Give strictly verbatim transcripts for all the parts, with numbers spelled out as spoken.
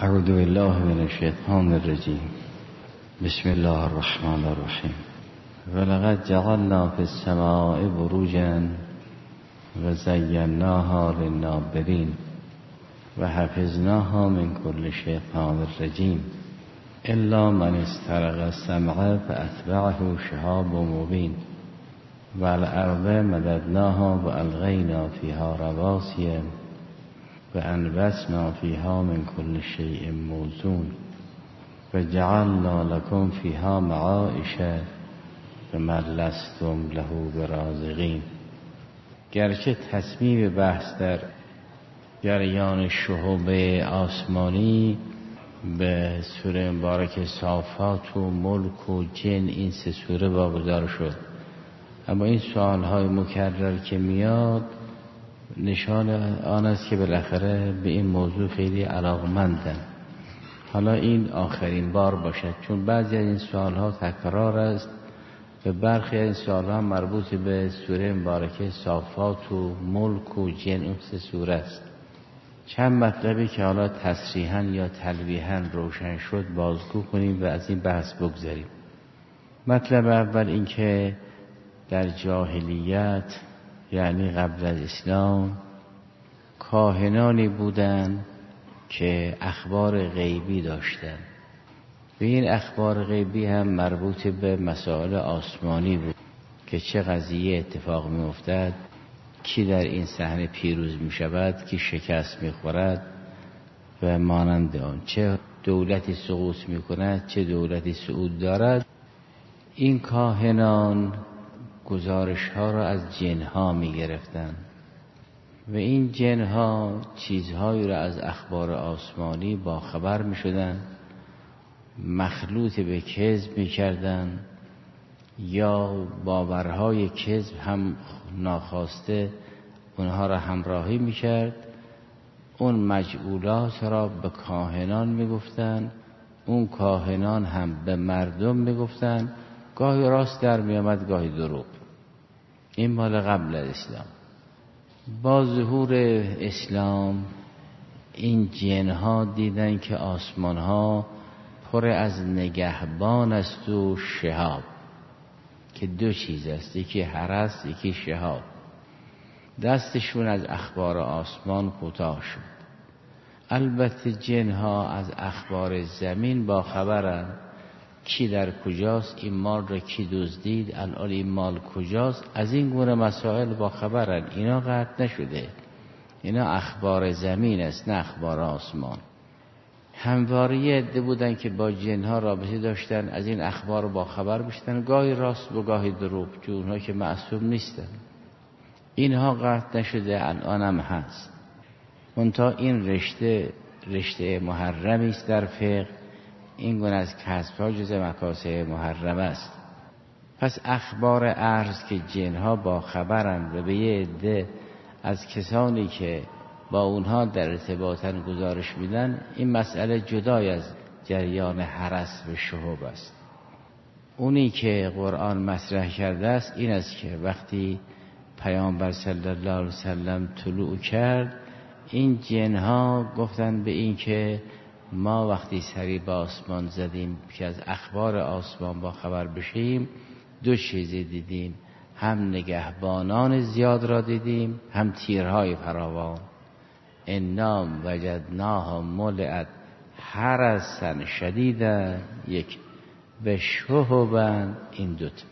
اعوذ بالله من الشیطان الرجیم. بسم الله الرحمن الرحیم. ولقد جعلنا في السماء بروجا وزیناها للناظرین وحفظناها من كل شیطان الرجیم الا من استرق السمع فاتبعه شهاب مبین والارض مددناها والقینا فیها رواسي وأنبتنا فيها من كل شيء موزون وجعلنا لكم فيها معائش وما لستم له برازقین. گرچه تصمیم بحث در جریان شهب آسمانی به سوره مبارک صافات و ملک و جن این سه سوره واگذار شد، اما این سوالهای مکرر که میاد نشان آن است که بالاخره به این موضوع خیلی علاقمندن. حالا این آخرین بار باشد، چون بعضی از این سوالها تکرار است و برخی از این سوالها مربوط به سوره مبارکه صافات و ملک و جن اون سه سوره است. چند مطلبی که حالا تصریحاً یا تلویحاً روشن شد بازگو کنیم و از این بحث بگذاریم. مطلب اول این که در جاهلیت، یعنی قبل از اسلام، کاهنانی بودند که اخبار غیبی داشتند و این اخبار غیبی هم مربوط به مسائل آسمانی بود که چه قضیه اتفاق می افتد، کی در این صحنه پیروز می شود، کی شکست می خورد و مانند آن، چه دولتی سقوط می کند، چه دولتی صعود دارد. این کاهنان گزارش ها را از جن ها می گرفتن و این جن ها چیزهایی را از اخبار آسمانی با خبر می شدن، مخلوط به کذب می کردن یا باورهای کذب هم ناخواسته اونها را همراهی می کرد. اون مجعولات را به کاهنان می گفتن، اون کاهنان هم به مردم می گفتن، گاهی راست در می آمد گاهی دروغ. این مال قبل از اسلام. با ظهور اسلام این جنها دیدن که آسمانها پر از نگهبان است و شهاب، که دو چیز است، یکی حرس یکی شهاب. دستشون از اخبار آسمان کوتاه شد. البته جنها از اخبار زمین با خبرن، کی در کجاست، این مال را کی دزدید، الان این مال کجاست، از این گونه مسائل با خبرن. اینا قطع نشده، اینا اخبار زمین است نه اخبار آسمان. همواره عده بودن که با جنها رابطه داشتن، از این اخبار با خبر بشتن، گاهی راست و گاهی دروغ، چون اونها که معصوم نیستن. اینها قطع نشده، الان هم هست. منتها این رشته رشته محرمی است در فقه. این گونه از کسب‌ها جز مکاسب محرم است. پس اخبار ارض که جنها با خبرند و به یه عده از کسانی که با اونها در ارتباطن گزارش میدن، این مسئله جدای از جریان حرس و شهب است. اونی که قرآن مطرح کرده است این است که وقتی پیامبر صلی الله علیه وسلم طلوع کرد، این جنها گفتن به این که ما وقتی سری به آسمان زدیم که از اخبار آسمان با خبر بشیم، دو چیزی دیدیم، هم نگهبانان زیاد را دیدیم، هم تیرهای فراوان. انا وجدناها ملئت حرسا شدیدا، یک و شهبا، این دوتا.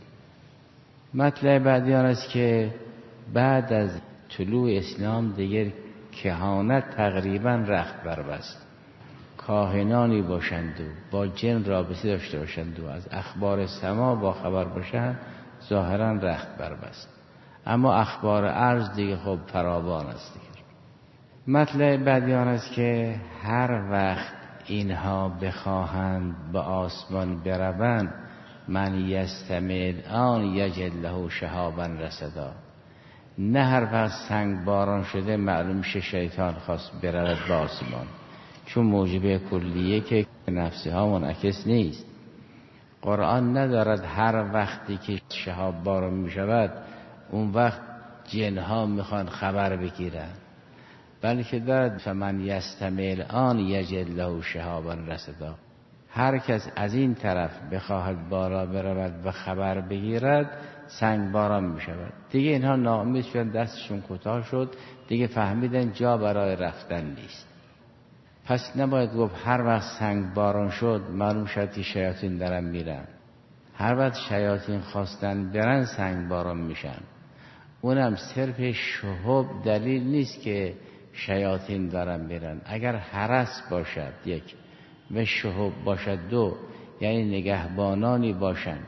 مطلب بعدی آن است که بعد از طلوع اسلام دیگر کهانت تقریبا رخت بربست. کاهنانی باشند و با جن رابطه داشته باشند و از اخبار سما با خبر باشند، ظاهرا رخت بربست. اما اخبار ارض دیگه خب فراوان است دیگه. مطلب بعدی آن است که هر وقت اینها بخواهند به آسمان بروند، من یستمع آن یجد له شهابا رصدا. نه هر وقت سنگ باران شده معلوم میشه شیطان خواست برود به آسمان، چون موجب کلیه که نفسه ها منعکس نیست. قرآن ندارد هر وقتی که شهاب باران می شود اون وقت جنها میخوان خبر بگیرن. بلکه دارد فمن یستمع الآن یجد له شهابا رصدا. هر کس از این طرف بخواهد بالا برود و خبر بگیرد سنگ باران می شود. دیگه اینها ناامید شدن، دستشون کوتاه شد، دیگه فهمیدن جا برای رفتن نیست. پس نباید گفت هر وقت سنگ باران شد معلوم شد که شیاطین دارن میرن. هر وقت شیاطین خواستن برن سنگ باران میشن. اونم صرف شهب دلیل نیست که شیاطین دارن میرن. اگر هرس باشد یک و شهب باشد دو، یعنی نگهبانانی باشند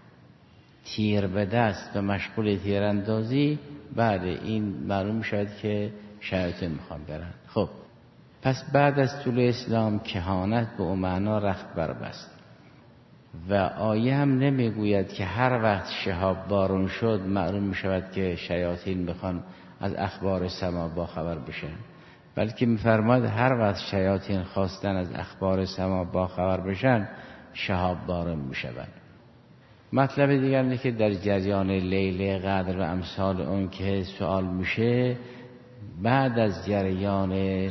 تیر به دست و مشغول تیراندازی، بله این معلوم شد که شیاطین میخوان برن. خب پس بعد از طول اسلام کهانت به اون معنا رخت بربست و آیه هم نمیگوید که هر وقت شهاب بارون شد معلوم میشود که شیاطین میخوان از اخبار سما با خبر بشن، بلکه میفرماید هر وقت شیاطین خواستن از اخبار سما با خبر بشن شهاب بارون میشود. مطلب دیگر اینه که در جریان لیله قدر و امثال اون که سوال میشه، بعد از جریان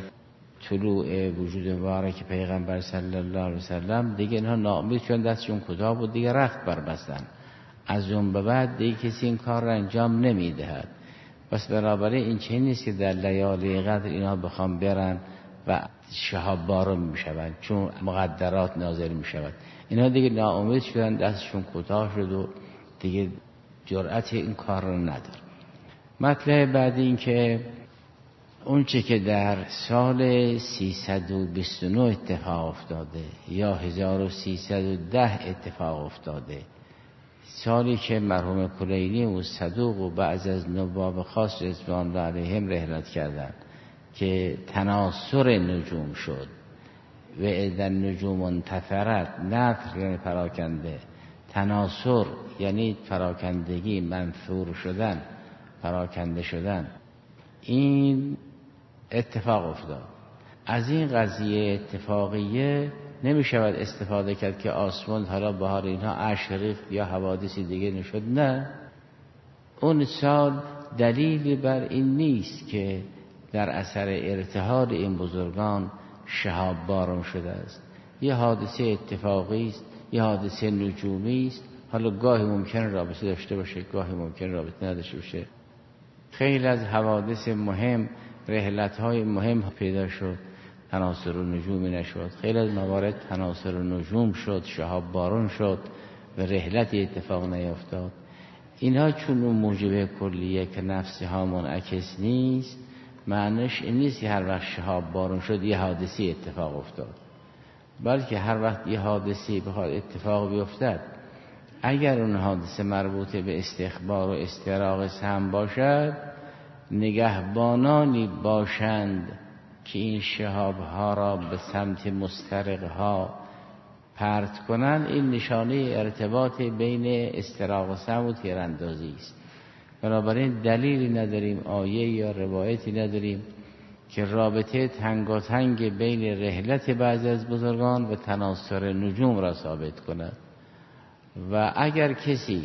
طلوع وجود مبارک پیغمبر صلی الله علیه وسلم دیگه اینها ناامید شدن، دستشون کوتاه بود، دیگه رخت بربستن. از اون به بعد دیگه کسی این کار را انجام نمیدهد. پس بنابراین این چه نیست که در لیالی قدر اینا بخوام برن و شهاب بارون میشوند چون مقدرات نازل میشود. اینا دیگه ناامید شدن، دستشون کوتاه شد و دیگه جرأت این کار رو ندار. مطلب بعدی این که اون چه که در سال سیصد و بیست و نه اتفاق افتاده یا هزار و سیصد و ده اتفاق افتاده، سالی که مرحوم کلینی و صدوق و بعض از نواب خاص رضوان الله علیهم رحلت کردند که تناصر نجوم شد و اذا النجوم انتثرت، نثر یعنی پراکنده، تناصر یعنی پراکندگی، منثور شدن، پراکنده شدن. این اتفاق افتاد. از این قضیه اتفاقیه نمی شود استفاده کرد که آسمان حالا بهار اینها اشک ریخت یا حوادثی دیگه نشد. نه، اون سال دلیلی بر این نیست که در اثر ارتحال این بزرگان شهاب باران شده است. یه حادثه اتفاقی است، یه حادثه نجومی است. حالا گاهی ممکن رابطه داشته باشه، گاهی ممکن رابطه نداشته باشه. خیلی از حوادث مهم، رحلت‌های مهم پیدا شد، تناصر و نجومی نشد. خیلی از موارد تناصر و نجوم شد، شهاب باران شد و رحلتی اتفاق نیفتاد. اینها چون اون موجب کلیه که نفسی ها منعکس نیست، معنیش این نیست که هر وقت شهاب باران شد یه حادثی اتفاق افتاد، بلکه هر وقت یه حادثی بخواد اتفاق بیفتد، اگر اون حادثه مربوط به استخبار و استراق سهم باشد، نگهبانانی باشند که این شهاب ها را به سمت مسترق ها پرت کنند. این نشانه ارتباط بین استراق سهم و تیراندازی است. بنابراین دلیلی نداریم، آیه یا روایتی نداریم که رابطه تنگاتنگ بین رحلت بعضی از بزرگان و تناصر نجوم را ثابت کند. و اگر کسی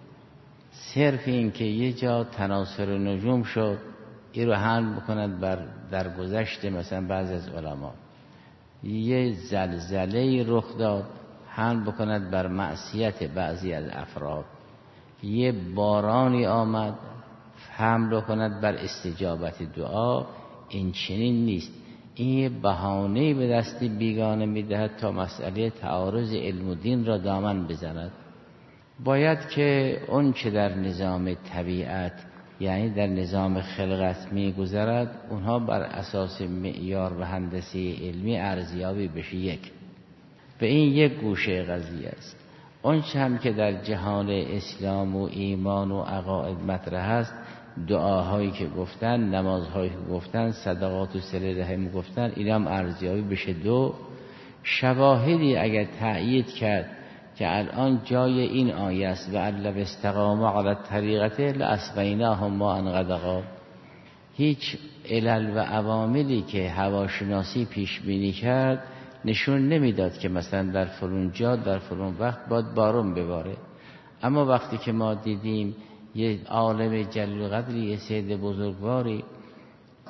صرف این که یه جا تناصر نجوم شد این رو حمل بکند بر در گذشته مثلا بعضی از علما، یه زلزله رخ داد حمل بکند بر معصیت بعضی از افراد، یه بارانی آمد حمل کند بر استجابت دعا، این چنین نیست. این یه بهانه‌ای به دست بیگانه میدهد تا مسئله تعارض علم و دین را دامن بزند. باید که اون چه در نظام طبیعت یعنی در نظام خلقت میگذرد اونها بر اساس معیار و هندسه علمی ارزیابی بشه. یک به این یک گوشه قضیه است. اون چه هم که در جهان اسلام و ایمان و عقاید مطرح است، دعاهایی که گفتن، نمازهایی که گفتن، صدقات و صله رحم گفتن، اینا هم ارزیابی بشه. دو شواهدی اگر تأیید کرد که الان جای این آیه است و الا استقاموا علی الطریقه لاسقیناهم ماء غدقا، هیچ علل و عواملی که هواشناسی پیش بینی کرد نشون نمیداد که مثلا در فلان جا در فلان وقت باید بارون بباره. اما وقتی که ما دیدیم یه عالم جلیل قدری، یه سید بزرگواری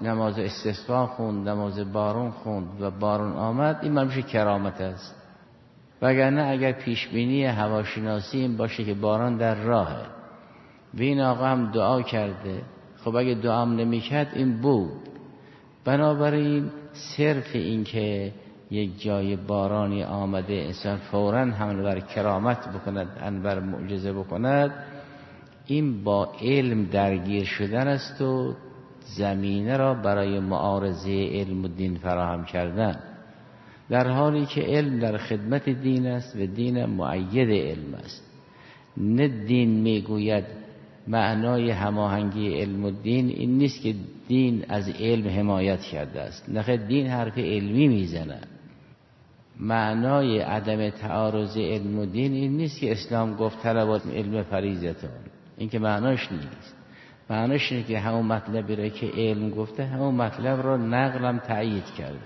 نماز استسقا خوند، نماز بارون خوند و بارون آمد، این میشه کرامت است. وگرنه اگر پیشبینی هواشناسی این باشه که باران در راهه و این آقا هم دعا کرده، خب اگه دعا هم نمیکرد این بود. بنابراین صرف این که یک جای بارانی آمده انسان فوراً حمل بر کرامت بکند، حمل بر معجزه بکند، این با علم درگیر شدن است و زمینه را برای معارضه علم و دین فراهم کردن، در حالی که علم در خدمت دین است و دین مؤید علم است. نه دین میگوید معنای هماهنگی علم و دین این نیست که دین از علم حمایت کرده است، نه، دین حرف علمی میزنه. معنای عدم تعارض علم و دین این نیست که اسلام گفت طلب علم فریضتون، این که معناش نیست. معناش اینه که همون مطلبی را که علم گفته همون مطلب را نقلم تأیید کرده.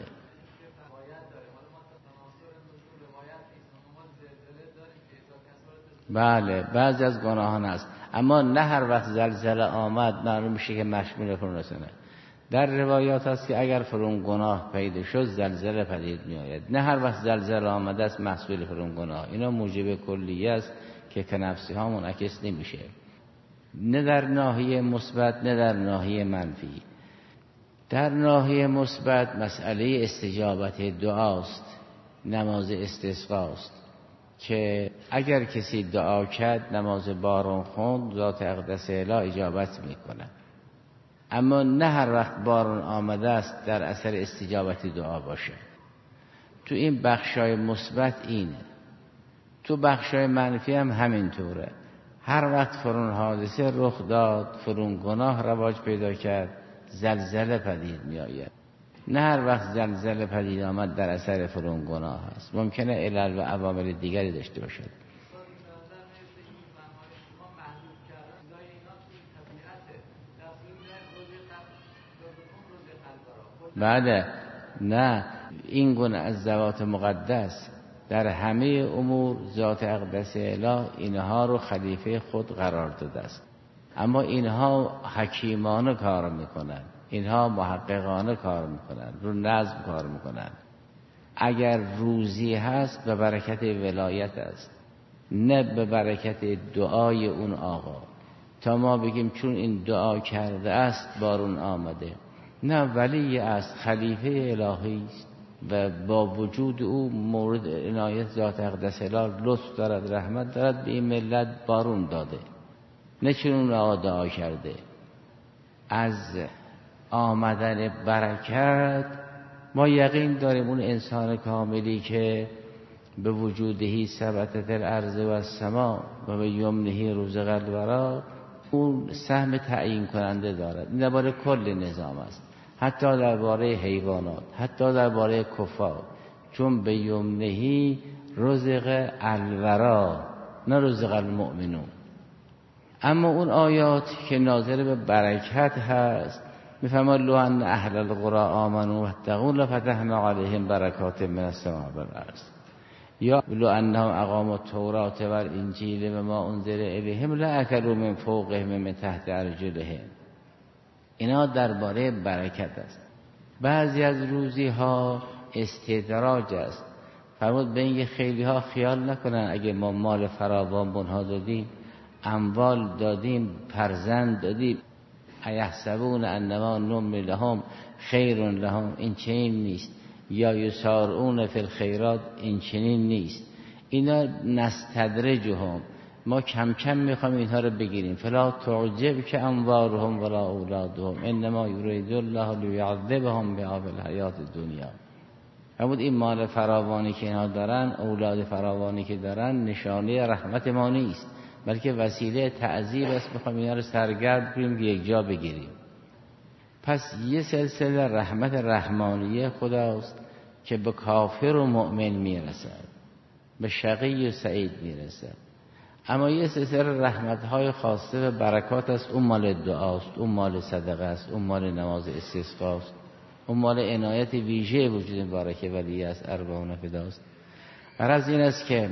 بله بعضی از گناهان است، اما نه هر وقت زلزله آمد معلوم میشه که مشمول فرونسنه. در روایات هست که اگر فرون گناه پیدا شد زلزله پدید می آید. نه هر وقت زلزله آمده است محصول فرون گناه. اینا موجب کلیه است که کنفسی ها منعکس نمیشه، نه در ناحیه مثبت نه در ناحیه منفی. در ناحیه مثبت مسئله استجابت دعاست، نماز استسقاست که اگر کسی دعا کرد، نماز بارون خوند، ذات اقدس اله اجابت میکنه. اما نه هر وقت بارون آمده است در اثر استجابت دعا باشه. تو این بخشای مثبت اینه، تو بخشای منفی هم همینطوره. هر وقت فرون حادثه رخ داد، فرون گناه رواج پیدا کرد، زلزله پدید می آید. نه هر وقت زلزله پدید آمد در اثر فرون گناه است، ممکنه علل و عوامل دیگری داشته باشد. بعد نه، این گونه از ذوات مقدس در همه امور ذات اقدس اله اینها رو خلیفه خود قرار داده است، اما اینها حکیمانه کار میکنن، اینها محققانه کار میکنن، رو نظم کار میکنن. اگر روزی هست به برکت ولایت است، نه به برکت دعای اون آقا. تا ما بگیم چون این دعا کرده است بارون آمده، نه، ولی است، خلیفه الهی است و با وجود او مورد عنایت ذات اقدس اله لطف دارد، رحمت دارد، به این ملت بارون داده، نه چون اون آقا دعا کرده. از آمدن برکت ما یقین داریم اون انسان کاملی که به وجودهی ثبتت الارض و السما و به یمنهی رزق الورا، اون سهم تعیین کننده دارد. این درباره کل نظام است، حتی درباره حیوانات، حتی درباره کفار، چون به یمنهی رزق الورا نه رزق المؤمنون. اما اون آیات که ناظر به برکت هست میفرماد لو ان اهل القرى آمنوا واتقوا لفتحنا علیهم برکات من السماء والارض، یا لو انهم اقاموا التوراة والانجیل و ما انزل الیهم لاکلوا من فوقهم من تحت ارجلهم. اینا درباره برکت است. بعضی از روزی ها استدراج است. فرمود به اینکه خیلی ها خیال نکنن اگه ما مال فراوان بنها دادیم، اموال دادیم، فرزند دادیم، ایحسبون انما نملی لهم خیر لهم، این چنین نیست. یا یسارعون فی الخیرات، این چنین نیست. اینا نستدرجهم، ما کم کم میخوام اینها رو بگیریم. فلا تعجب که اموالهم ولا اولادهم انما یرید الله لیعذبهم بها فی الحیات الدنیا. همون این مال فراوانی که اینها دارن، اولاد فراوانی که دارن، نشانه رحمت ما نیست، بلکه وسیله تعذیب است. میخوام اینا رو سرگرد کنیم که یک جا بگیریم. پس یه سلسله رحمت رحمانیه خداست که به کافر و مؤمن میرسد، به شقی و سعید میرسد. اما یه سلسله رحمت‌های خاصه و برکات است، اون مال دعاست، اون مال صدقه است، اون مال نماز استسقاست، اون مال عنایت ویژه وجود بارکه ولی است، اربعون فداست. غرض این است که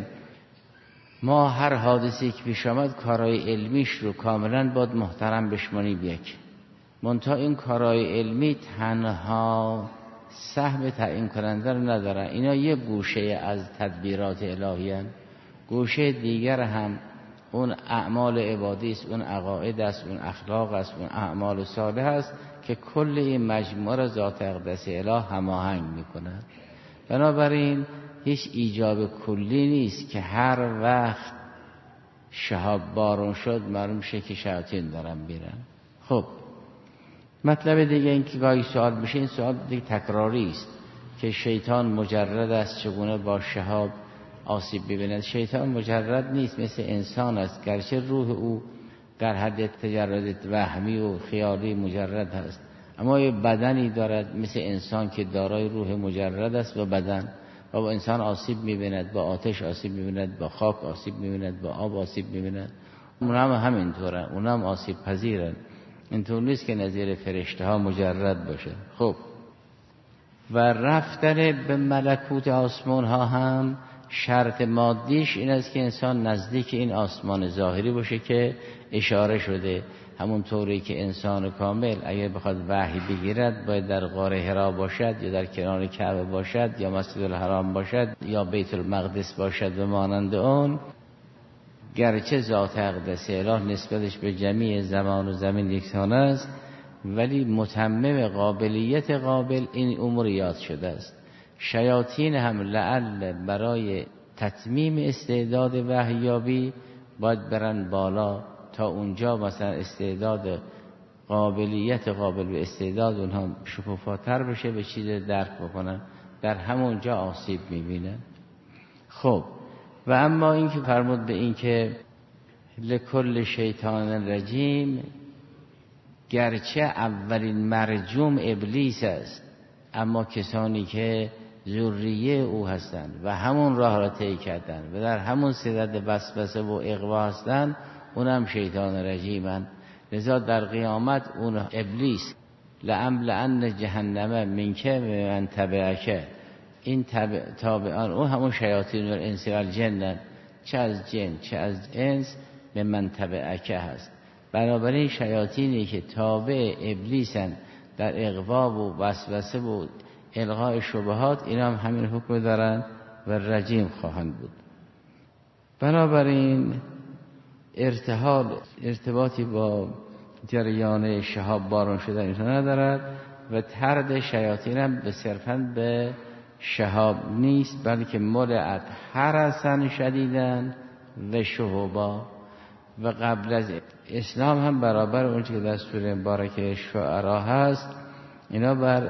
ما هر حادثی که پیش آمد کارهای علمیش رو کاملا باید محترم بشمانیم. یک، منتها این کارهای علمی تنها سهم تعیین کننده رو ندارن، اینا یه گوشه از تدبیرات الهی هستند. گوشه دیگر هم اون اعمال عبادی است، اون عقاید است، اون اخلاق است، اون اعمال صالح است که کل این مجموعه را ذات اقدس اله هماهنگ میکنه. بنابراین هیچ ایجاب کلی نیست که هر وقت شهاب بارون شد معلوم شه که شیاطین دارن میرن. خب مطلب دیگه این که گاهی سوال بشه، این سوال دیگه تکراری است که شیطان مجرد است چگونه با شهاب آسیب ببیند. شیطان مجرد نیست، مثل انسان است، گرچه روح او در حد تجرد وهمی و خیالی مجرد است، اما یه بدنی دارد مثل انسان که دارای روح مجرد است و بدن، و با انسان آسیب می‌بیند، با آتش آسیب می‌بیند، با خاک آسیب می‌بیند، با آب آسیب می‌بیند. اونها هم همینطورن، اونها هم آسیب پذیرن. اینطور نیست که نظیر فرشته ها مجرد باشه. خب و رفتن به ملکوت آسمان ها هم شرط مادیش این است که انسان نزدیک این آسمان ظاهری باشه که اشاره شده. همون طوری که انسان کامل اگر بخواد وحی بگیرد باید در غار حرا باشد یا در کنار کعبه باشد یا مسجد الحرام باشد یا بیت المقدس باشد و مانند اون. گرچه ذات اقدس اله نسبتش به جمیع زمان و زمین یکسان است، ولی متمم قابلیت قابل این امور یاد شده است. شیاطین هم لعل برای تتمیم استعداد وحیابی باید برن بالا تا اونجا مثلا استعداد قابلیت قابل به استعداد اونها شکوفاتر بشه، به چیز درک بکنن، در همونجا آسیب میبینن. خب و اما این که فرمود به این که لکل شیطان رجیم، گرچه اولین مرجوم ابلیس است، اما کسانی که ذریه او هستند و همون راه را طی کردند و در همون صدد وسوسه و اغوا هستند، اونم شیطان رجیمند. لذا در قیامت اون ابلیس لأملأن جهنم منک و من تبعک، این تابعان او همون شیاطین الانس و الجن، چه از جن چه از انس، به من تبعک هست. بنابراین شیاطینی که تابع ابلیسن در اغوا و وسوسه و الغاء شبهات، اینا هم همین حکم دارن و رجیم خواهند بود. بنابراین ارتحال ارتباطی با جریان شهاب بارون شدن اینطور ندارد و طرد شیاطین هم به صرفاً به شهاب نیست، بلکه ملعت حرسن شدیدن و شهوبا. و قبل از اسلام هم برابر اون که در سوره مبارکه شعرا هست، اینا بر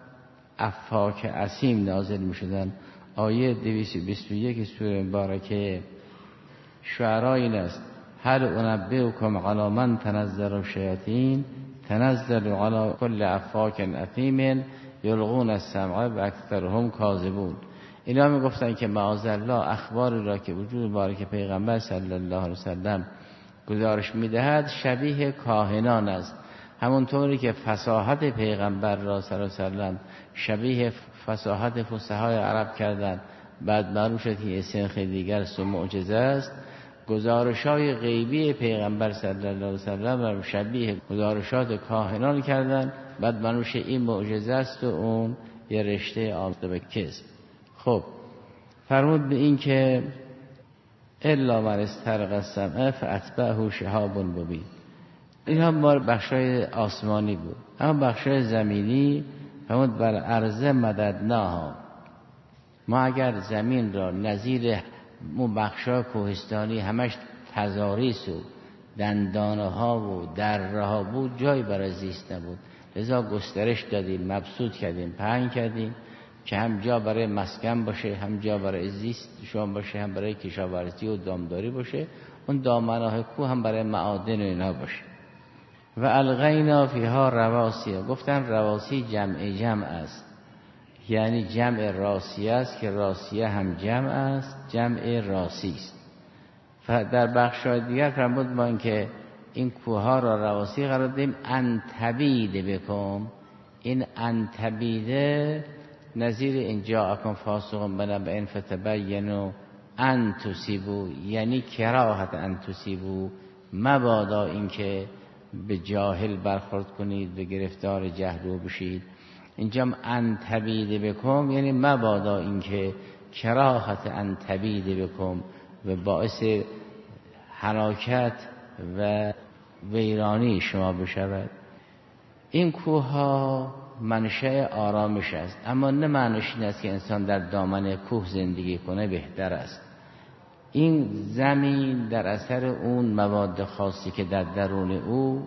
افاک اسیم نازل می شدن. آیه دویست و بیست و یک سوره مبارکه شعرا این است: هل انبئکم علی من تنزل الشیاطین تنزل علی کل افاک اثیم یلقون السمع و اکثرهم کاذبون. اینا می گفتن که معاذالله اخباری را که وجود مبارک پیغمبر صلی الله علیه وسلم گزارش میدهد شبیه کاهنان است، همونطوری که فصاحت پیغمبر را صلی الله علیه وسلم شبیه فصاحت فصحای عرب کردند، بعد معلوم شد که یه سنخ دیگر است و معجزه است. گزارش‌های غیبی پیغمبر صلی الله علیه وسلم را شبیه گزارشات کاهنان کردند، بعد معلوم شد این معجزه است و اون یه رشته آمیخته به کذب. خب فرمود به این که الا من استرق السمع فاتبعه شهاب مبین. این هم مال بخشای آسمانی بود. اما بخشای زمینی فرمود بر ارض مددناها، ما اگر زمین را نظیر اون بخشای کوهستانی همش تضاریس و دندانه ها و دره ها بود، جایی برای زیست نبود، لذا گسترش دادیم، مبسوط کردیم، پهن کردیم که هم جا برای مسکن باشه، هم جا برای زیست شما باشه، هم برای کشاورزی و دامداری باشه، اون دامنه‌های کوه هم برای معادن و اینا باشه. و الغینا فیها رواسی، گفتن رواسی جمع جمع است، یعنی جمع راسیه است که راسیه هم جمع است، جمع راسی است. در بخش‌های دیگر فرمود ما این که این کوه ها را رواسی قرار دادیم انتبید بکن. این انتبیده نظیر اینجا اکن فاسقون بنبئن فتبینوا ان تصیبوا، یعنی کراهت ان تصیبوا، مبادا این که به جاهل برخورد کنید و گرفتار جهل رو بشید. اینجا ان تبید بکم یعنی مبادا اینکه کراهت ان تبید بکم و باعث هلاکت و ویرانی شما بشود. این کوه ها منشأ آرامش است، اما نه معنیش این است که انسان در دامن کوه زندگی کنه بهتر است. این زمین در اثر اون مواد خاصی که در درون او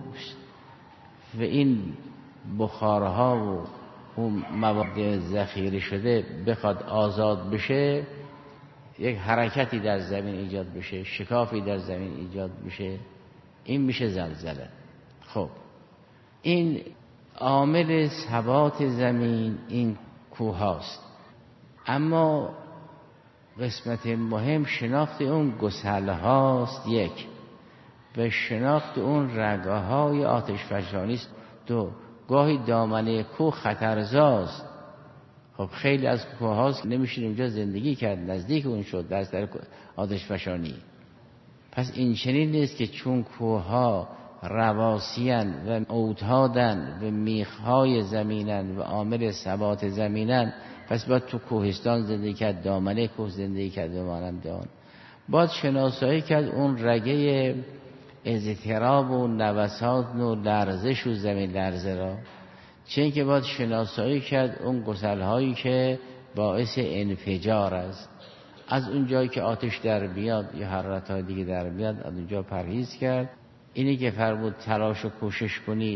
و این بخارها و اون مواد ذخیره شده بخواد آزاد بشه، یک حرکتی در زمین ایجاد بشه، شکافی در زمین ایجاد بشه، این میشه زلزله. خب این عامل ثبات زمین این کوه هاست، اما قسمت مهم شناخت اون گسل هاست یک، و شناخت اون رگه های آتش فشانی است دو. گاهی دامنه کوه خطرزاست. خب خیلی از کوه هاست نمیشه اونجا زندگی کرد، نزدیک اون شد در اثر آتش فشانی. پس این چنین نیست که چون کوه ها رواسیان و اوتادن و میخهای زمینن و عامل ثبات زمینن، پس باید تو کوهستان زندگی کرد، دامنه کوه زندگی کرد و مانند آن. باید شناسایی کرد اون رگه اضطراب و نوسان و لرزش و زمین لرزه را، چون که باید شناسایی کرد اون گسل‌هایی که باعث انفجار است. از اون جایی که آتش در بیاد یا حرارت‌های دیگه در بیاد از اونجا پرهیز کرد. اینی که فرمود تلاش و کوشش کنید،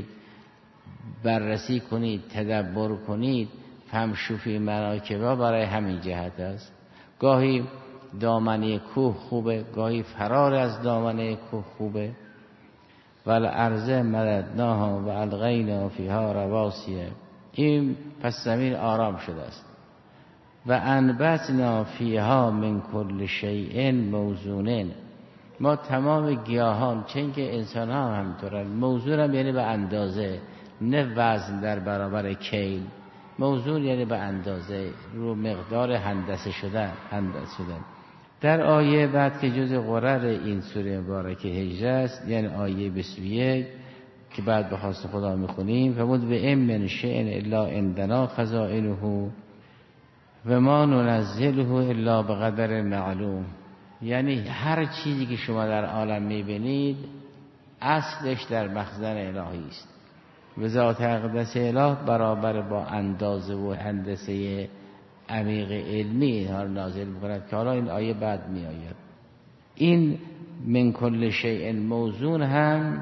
بررسی کنید، تدبر کنید، فمشوفی مناکبا، برای همین جهت است. گاهی دامنه کوه خوبه، گاهی فرار از دامنه کوه خوبه. والارض مددناها و الغینا فیها رواسیه. این پس زمین آرام شده است. و انبتنا فیها من کل شیء موزون. ما تمام گیاهان، چون که انسان ها هم همینطورن، موزون هم یعنی به اندازه، نه وزن در برابر کیل. موزون یعنی به اندازه، رو مقدار هندسه شدن هندسه شدن. در آیه بعد که جز قرر این سوره مبارکه هجره است، یعنی آیه بیست و یک که بعد به خواست خدا میخونیم، فرمود به ام من شیء الا عندنا خزائنه و ما ننزله الا بقدر معلوم. یعنی هر چیزی که شما در عالم میبینید اصلش در مخزن الهی است و ذات اقدس اله برابر با اندازه و هندسه عمیق علمی اینها رو نازل می‌کند که حالا این آیه بعد میآید. این من کل شیء موزون هم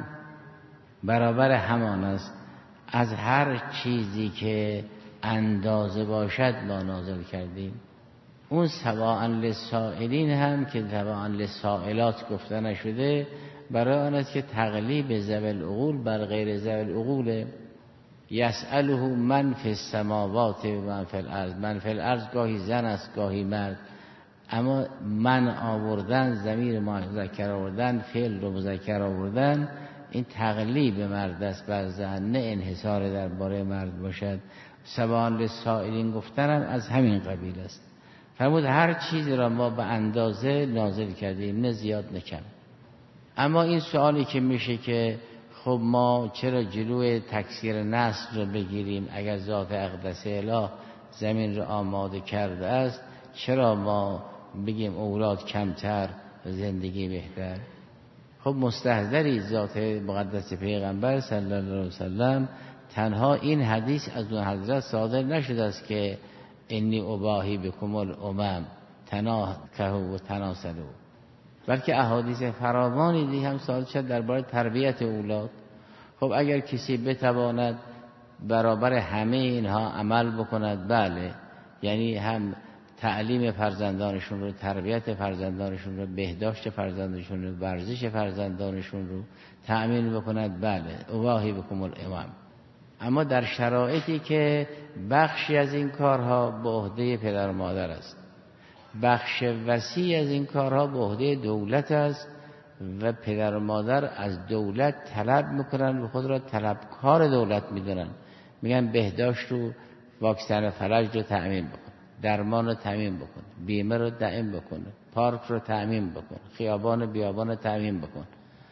برابر همان است، از هر چیزی که اندازه باشد ما نازل کردیم. اون سواء للسائلین هم که سواء للسائلات گفته نشده، برای آن است که تقلیب ذوی العقول بر غیر ذوی العقول. یسأله من فی السماوات و من فی الارض. من فی الارض گاهی زن است گاهی مرد، اما من آوردن، ضمیر مذکر آوردن، فعل رو مذکر آوردن، این تقلیب مرد است بر زن، نه انحصار درباره مرد باشد. سواء للسائلین گفتنم از همین قبیل است. فرمود هر چیزی را ما به اندازه نازل کردیم، نه زیاد نه کم. اما این سوالی که میشه که خب ما چرا جلوی تکثیر نسل رو بگیریم؟ اگر ذات اقدس اله زمین رو آماده کرده است، چرا ما بگیم اولاد کمتر زندگی بهتر؟ خب مستحضری ذات مقدس پیغمبر صلی الله علیه وسلم تنها این حدیث از اون حضرت صادر نشده است که انی اباهی بکم الامم تناکحوا و تناسلوا، بلکه احادیث فراوانی دیگه هم صادر شد درباره تربیت اولاد. خب اگر کسی بتواند برابر همه اینها عمل بکند، بله، یعنی هم تعلیم فرزندانشون رو، تربیت فرزندانشون رو، بهداشت فرزندانشون رو، ورزش فرزندانشون رو تأمین بکند، بله، اباهی بکم الامم. اما در شرایطی که بخشی از این کارها به عهده پدر و مادر است، بخش وسیع از این کارها به عهده دولت است و پدر و مادر از دولت طلب میکنن و خود را طلبکار دولت میدونن. میگن بهداشت رو، واکسن فلج رو تأمین بکن، درمان رو تأمین بکن، بیمه رو تأمین بکن، پارک رو تأمین بکن، خیابان بیابان رو تأمین بکن.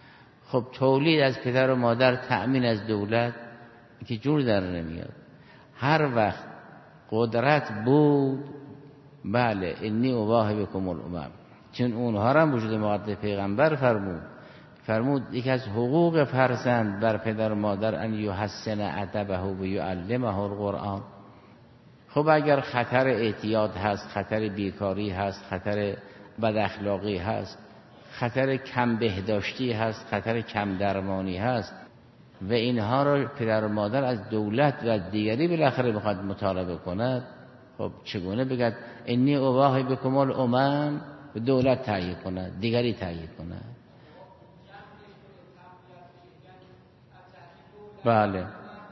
خب تولید از پدر و مادر، تأمین از دولت که جور در نمیاد. هر وقت قدرت بود، بله انی اباح بکم الامم، چون اونها را وجود مقدس پیغمبر فرمود فرمود یک از حقوق فرزند بر پدر و مادر ان یحسن ادبه و یعلمه القرآن. خب اگر خطر اعتیاد هست، خطر بیکاری هست، خطر بد اخلاقی هست، خطر کم بهداشتی هست، خطر کم درمانی هست و اینها را پدر و مادر از دولت و دیگری بالاخره بخواد مطالبه کند، خب چگونه بگد انی اباح بکم الامم، دولت تهیه کند، دیگری تهیه کند؟ بله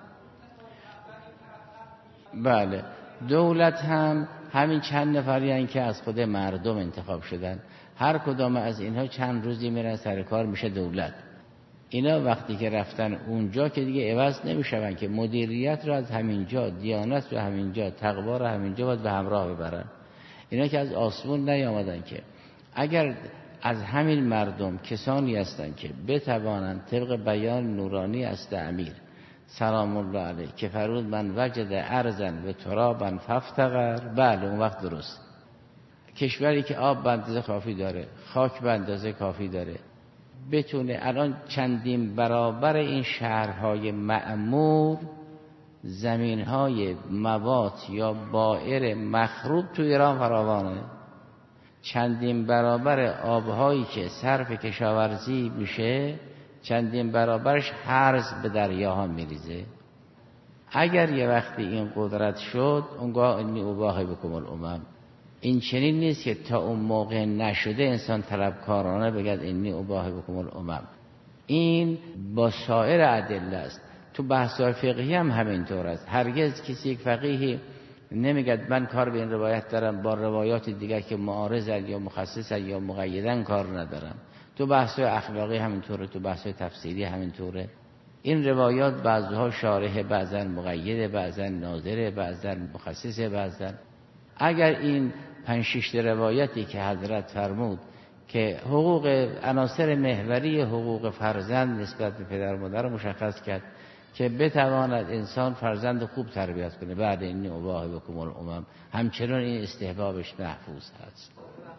بله دولت هم همین چند نفری هستند که از خود مردم انتخاب شدن، هر کدام از اینها چند روزی میرن سر کار، میشه دولت. اینا وقتی که رفتن اونجا که دیگه عوض نمیشون، که مدیریت رو از همینجا، دیانت رو همینجا، تقوا رو همینجا باید به همراه ببرن. اینا که از آسمون نیامدن که. اگر از همین مردم کسانی هستند که بتوانند طبق بیان نورانی است امیر سلام الله علیه که فرمود من وجد ارضا و ترابا فافتقر، بله اون وقت درست. کشوری که آب به اندازه کافی داره، خاک به اندازه کافی داره، بتونه الان چندین برابر این شهرهای معمور زمینهای موات یا بائر مخروب تو ایران فراوانه، چندین برابر آبهایی که صرف کشاورزی میشه چندین برابرش هرز به دریاها میریزه. اگر یه وقتی این قدرت شد اونگاه انی اباح بکم الامم. این چنین نیست که تا اون موقع نشده انسان طلبکارانه بگد انی اباح بکم الامم. این با سایر ادله است. تو بحث‌های فقهی هم همینطور است. هرگز کسی یک فقیهی نمیگد من کار به این روایت دارم، با روایات دیگر که معارضن یا مخصصن یا مقیدن کار ندارم. تو بحث‌های اخلاقی همینطوره، تو بحث‌های تفسیری همینطوره. این روایات بعضها شارح، بعضن مقید، بعضن ناظر، بعضن مخصص، بعضن. اگر این پنج شش روایتی که حضرت فرمود که حقوق عناصر محوری حقوق فرزند نسبت به پدر و مادر مشخص کرد که بتواند انسان فرزند خوب تربیت کنه، بعد این اباح بکم الامم، همچنان این استحبابش محفوظ هست.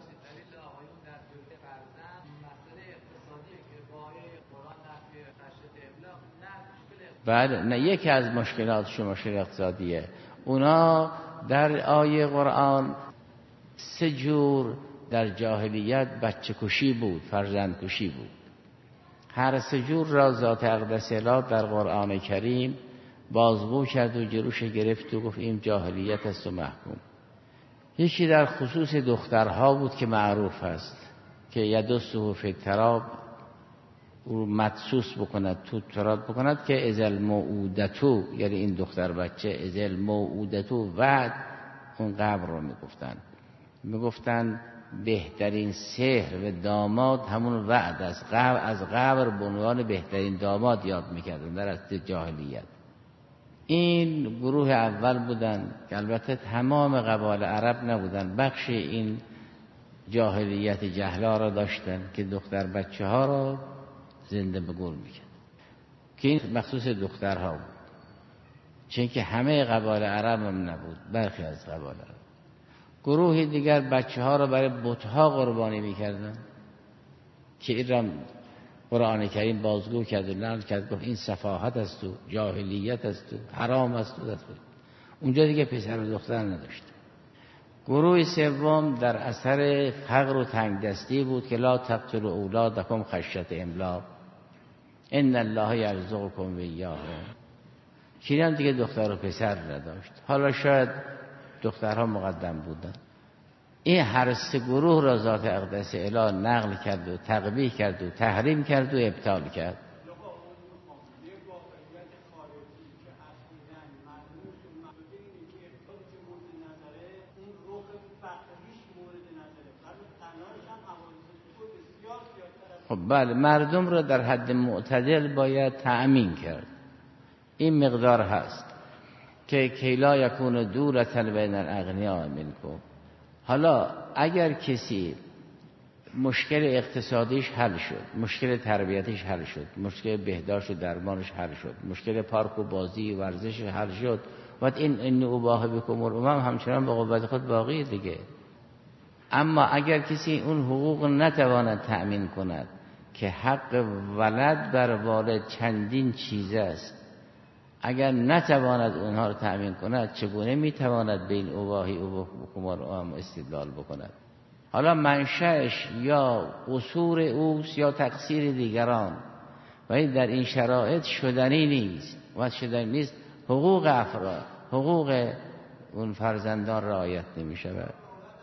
بعد نه یکی از مشکلات شما مشکل اقتصادیه. اونا در آیه قرآن سه جور در جاهلیت بچه کشی بود، فرزند کشی بود. هر سه جور را ذات اقدس اله در قرآن کریم بازگو کرد و جلوش گرفت و گفت این جاهلیت است و محکوم. یکی در خصوص دخترها بود که معروف است که یدسه فی التراب، او مدسوس بکند، تو تراب بکند، که ازل موعودتو، یعنی این دختر بچه ازل موعودتو وعد، اون قبر رو میگفتن میگفتن بهترین سحر و داماد همون وعد از قبر، از قبر به عنوان بهترین داماد یاد میکردن در اصل جاهلیت. این گروه اول بودن که البته تمام قبایل عرب نبودن، بخش این جاهلیت جهلا را داشتن که دختر بچه ها را زنده به گور میکرد، که این مخصوص دخترها بود، چون که همه قبایل عرب هم نبود، برخی از قبایل عرب. گروه دیگر بچه ها را برای بتها قربانی میکردن که این را قرآن کریم بازگو کرد و نقل کرد، گفت این سفاهت است و جاهلیت است و حرام است و دست. اونجا دیگه پسر و دختر نداشت. گروه سوم در اثر فقر و تنگدستی بود که لا تقتلوا اولادکم خشیة املاق ان الله یرزقکم و ایاهم. کیرم دیگه دختر و پسر نداشت، حالا شاید دخترها مقدم بودن. این هر سه گروه را ذات اقدس اله نقل کرد و تقبیح کرد و تحریم کرد و ابطال کرد. خب بله، مردم را در حد معتدل باید تأمین کرد. این مقدار هست که کیلا یکون دولة بین الاغنیاء منکم. حالا اگر کسی مشکل اقتصادیش حل شد، مشکل تربیتیش حل شد، مشکل بهداشت و درمانش حل شد، مشکل پارک و بازی و ورزش حل شد. بعد این این اباحه بکم الامم همچنان به قوت خود باقی دیگه. اما اگر کسی اون حقوق نتواند تأمین کند که حق ولد بر والد چندین چیز است، اگر نتواند اونها رو تأمین کند، چگونه میتواند به این اباحه بکم الامم استدلال بکند؟ حالا منشأش یا قصور اوست یا تقصیر دیگران، ولی در این شرایط شدنی نیست. و شدنی نیست حقوق افراد، حقوق اون فرزندان رعایت نمی شود.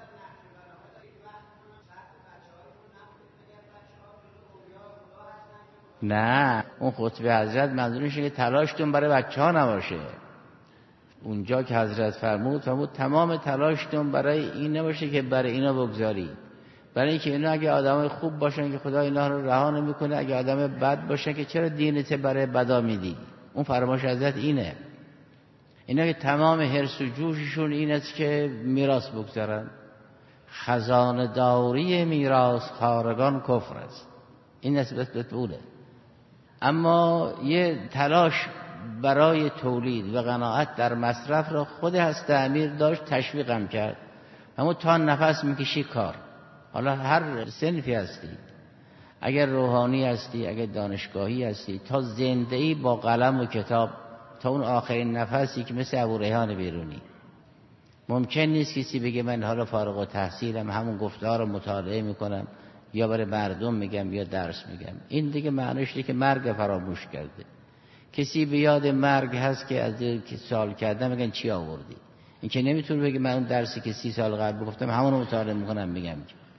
نه، اون خطبه حضرت منظورش اینه که تلاشتون برای بچه ها نباشه. اونجا که حضرت فرمود فرمود تمام تلاشتون برای این نباشه که برای اینا بگذارید، برای اینکه اینا اگه آدمای خوب باشن که خدا اینا رو رها نمیکنه، اگه آدم بد باشن که چرا دینت برای بدا میدی. اون فرمایش حضرت اینه. اینا که تمام حرص و جوششون این است که میراث بگذارن. خزانه داری میراث خارگان کفر است. این نسبت به طوله. اما یه تلاش برای تولید و قناعت در مصرف را خود هست امیر داشت، تشویقم کرد. اما تا نفس میکشی کار. حالا هر صنفی هستی، اگر روحانی هستی، اگر دانشگاهی هستی، تا زنده‌ای با قلم و کتاب تا اون آخرین نفسی که مثل ابو ریحان بیرونی. ممکن نیست کسی بگه من حالا فارغ التحصیلم، همون گفتار رو مطالعه میکنم یا برای مردم میگم یا درس میگم. این دیگه معنیش دیگه که مرگ فراموش کرده. کسی به یاد مرگ هست که از که سوال کردم میگن چی آوردی؟ این که نمیتونه بگه من اون درسی که سی سال قبل گفتم همون رو مطالعه میکنم میگم.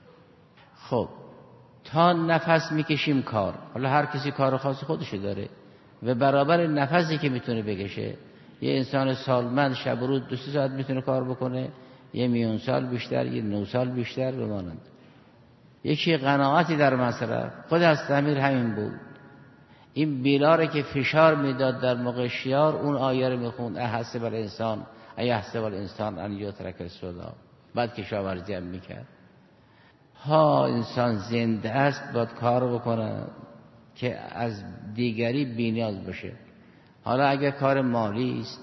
خب تا نفس میکشیم کار. حالا هر کسی کار خاص خودشو داره و برابر نفسی که میتونه بکشه. یه انسان سالمند شب و روز دو سه ساعت میتونه کار بکنه، یه میون سال بیشتر، یه نه سال بیشتر بمانند. یکی قناعتی در مصرف. خود از امیر همین بود. این بیلاره که فشار میداد در موقع شیار، اون آیه رو میخوند احسب الانسان ایحسب الانسان ان یترک سدی. بعد کشاورزی هم میکرد. ها انسان زنده است باید کار بکنه که از دیگری بی‌نیاز باشه. حالا اگر کار مالی است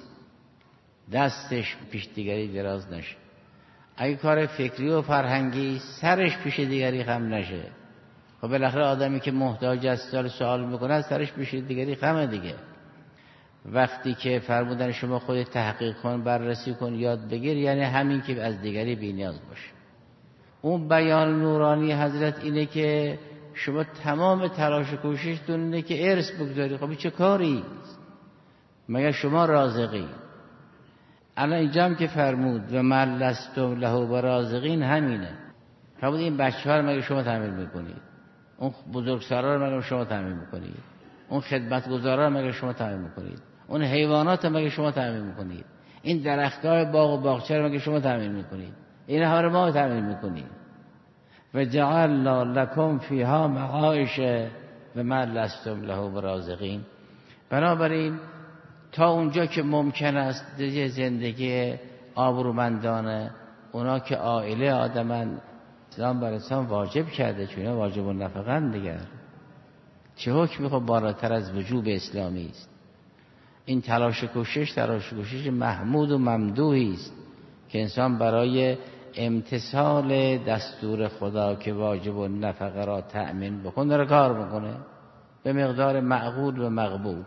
دستش پیش دیگری دراز نشه، اگر کار فکری و فرهنگی سرش پیش دیگری خم نشه. خب بالاخره آدمی که محتاج است سال سوال میکنه سرش پیش دیگری خمه دیگه. وقتی که فرمودن شما خودت تحقیق کن، بررسی کن، یاد بگیر، یعنی همین که از دیگری بی‌نیاز باشه. اون بیان نورانی حضرت اینه که شما تمام تلاش و کوششتون اینه که ارث بگذاری. خب چه کاری؟ مگر شما رازقی؟ الان اینجا هم که فرمود و من لستم له برازقین همینه. فرمود این بچه ها رو مگر شما تامین میکنید؟ اون بزرگسالار رو مگر شما تامین میکنید؟ اون خدمتگزارا رو مگر شما تامین میکنید؟ اون حیوانات رو مگر شما تامین میکنید؟ این درخت‌های باغ و باغچه رو مگر شما تامین میکنید؟ این ها رو ما تامین میکنیم. و جعلنا لکم فیها معایش و ما لستم له برازقین. بنابراین تا اونجا که ممکن است زندگی آبرومندانه، اونا که عائله آدمن، اسلام بر انسان واجب کرده، چون واجب النفقه دیگر. چه حکمی خب بالاتر از وجوب اسلامی است؟ این تلاش کوشش تلاش کوشش محمود و ممدوحی است که انسان برای امتثال دستور خدا که واجب النفقه را تأمین بکنه را کار بکنه به مقدار معقول و مقبول.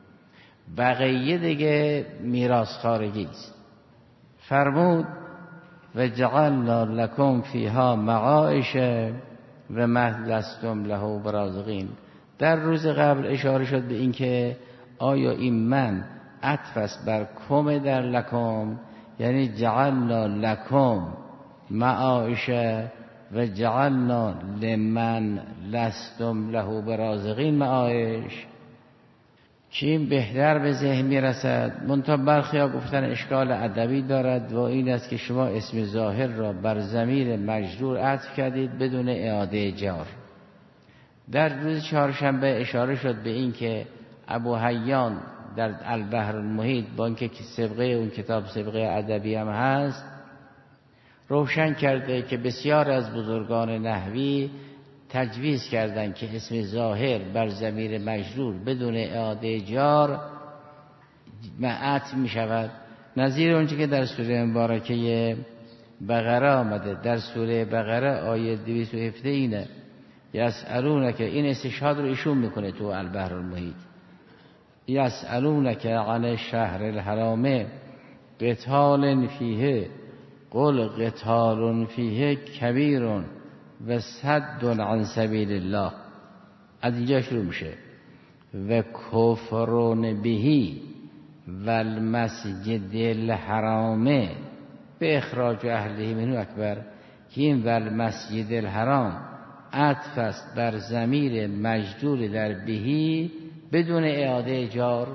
بقیه دیگه میراث خارجی است. فرمود و جعلنا لکم فیها معایش و ما لستم له برازقین. در روز قبل اشاره شد به این که آیا این من عطف است بر کم در لکم، یعنی جعلنا لکم معایش و جعلنا لمن لستم له برازقین معایش، که این بهتر به ذهن میرسد. منتها برخی ها گفتن اشکال ادبی دارد و این است که شما اسم ظاهر را بر ضمیر مجرور عطف کردید بدون اعاده جار. در روز چهارشنبه اشاره شد به این که ابو حیان در البحر المحیط با اینکه سابقه اون کتاب سابقه ادبی هم هست روشن کرده که بسیار از بزرگان نحوی تجویز کردن که اسم ظاهر بر ضمیر مجرور بدون اعاده جار معطف می شود، نظیر اونچه که در سوره مبارکه بقره آمده. در سوره بقره آیه دویست و هفده اینه یسألونک، این استشهاد رو ایشون میکنه تو البحر المحیط. یسألونک عن الشهر الحرام قتال فیه قل قتال فیه کبیر و صد عن سبیل الله. از اینجا شروع میشه و کفرون بهی و المسجد الحرام به اخراج اهله منو اکبر، که این و المسجد الحرام عطف است بر ضمیر مجرور در بهی بدون اعاده جار،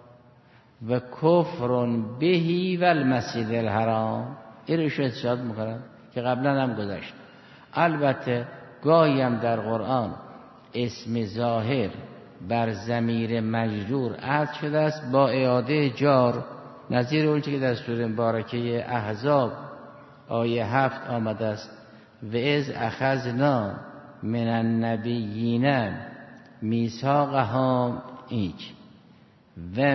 و کفرون بهی و المسجد الحرام این رو ایشون استشهاد میکنن که قبلا هم گذشت. البته گاهی هم در قرآن اسم ظاهر بر ضمیر مجرور عطف شده است با اعاده جار، نظیر اونچه که در سوره مبارکه احزاب آیه هفت آمده است و از اخذنا من النبیین میثاقهم ایچ و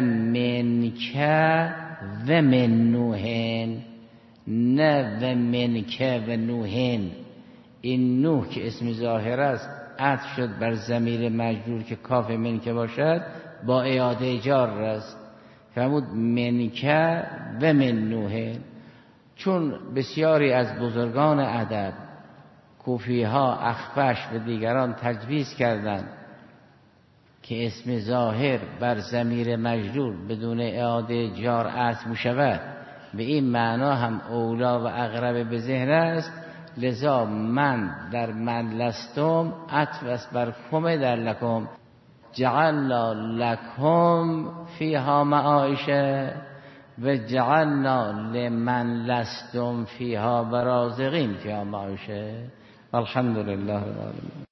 منکه و من نوحن، نه و منکه و نوحن. این نوح که اسم ظاهر است عطف شد بر ضمیر مجرور که کاف منکه باشد با اعاده جار است، فرمود منکه و من نوحن. چون بسیاری از بزرگان ادب کوفی ها، اخفش و دیگران تجویز کردند که اسم ظاهر بر ضمیر مجرور بدون اعاده جار عطف می شود، به این معنا هم اولا و اقرب به ذهن است، لذا من در من لستم عطف است بر کم در لکم، جعلنا لکم فیها معایشه و جعلنا لمن لستم فیها و رازقین فیها معایشه. الحمدلله رب العالمین.